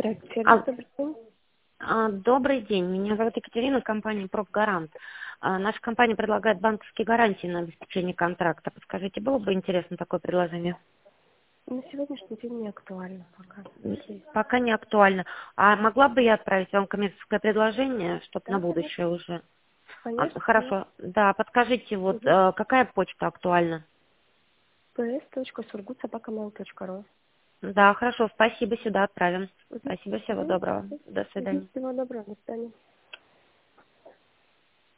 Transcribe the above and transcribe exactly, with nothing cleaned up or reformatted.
Здравствуйте, А, добрый день. а, Добрый день, меня зовут Екатерина, компания «Профгарант». А, Наша компания предлагает банковские гарантии на обеспечение контракта. Подскажите, было бы интересно такое предложение? На сегодняшний день не актуально пока. М, Пока не актуально. А могла бы я отправить вам коммерческое предложение, чтобы на Да, будущее конечно. уже? А, Конечно, конечно. Хорошо, да, подскажите, вот Угу. э, какая почта актуальна? пэ эс точка сургут собака мэйл точка ру. Да, хорошо, спасибо, сюда отправим. Угу. Спасибо, всего Угу. доброго. До Угу. свидания. Всего доброго, до свидания.